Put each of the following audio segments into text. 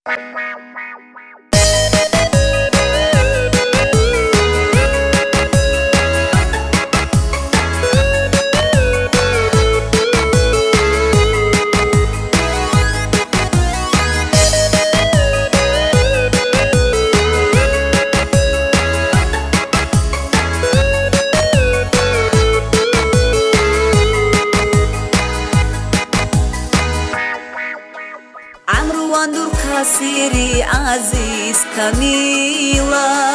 واندور خاسيري عزيز كميلة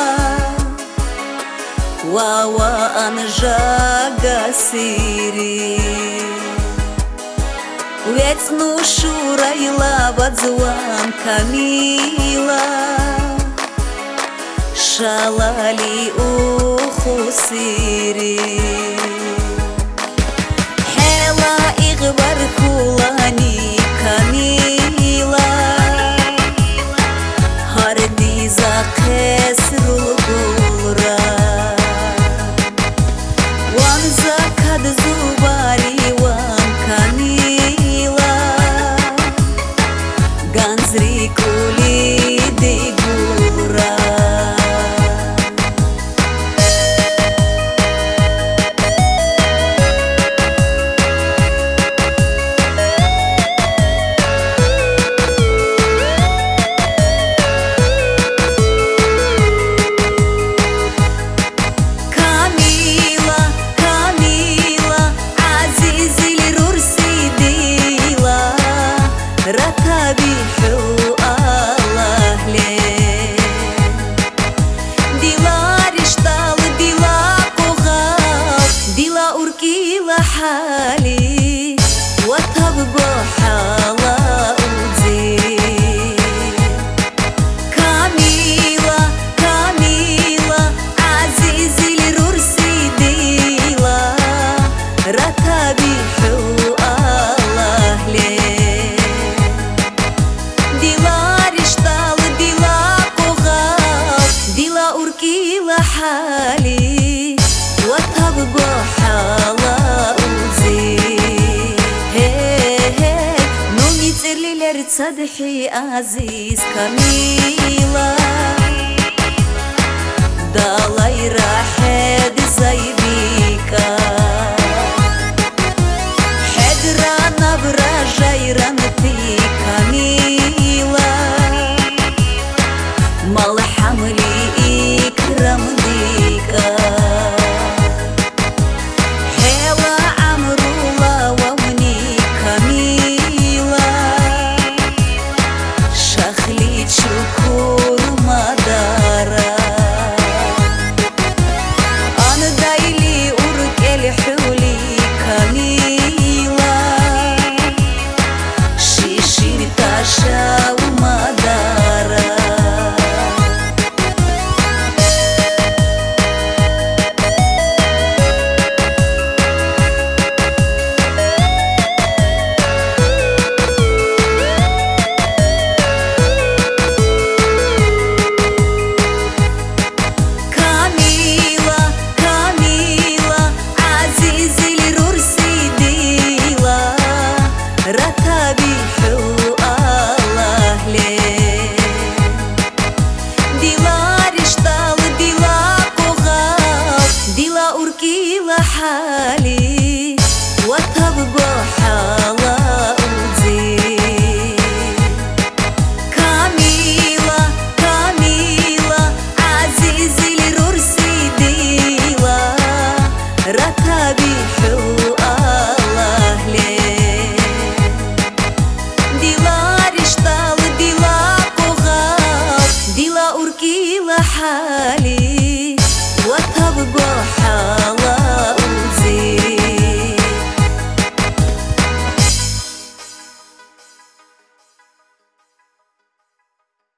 واوا أنجا سيري ويتنو شوريلا بدزوان كميلة شالالي أخو سيري حيلا إغبر كولاني كميلة هردي زاكسر الغورة وانزا كد زوباري وان كميلة غانزري كولي دي غورة حالي وتبقى حالة وزين كاميلة كاميلة عزيزي لرورسي ديلا ركبي حو الله ليه ديلا رشتال ديلا قغاب ديلا أركيلة حالي وتبقى حالة صدحي عزيز كميلة دالاي راحد زي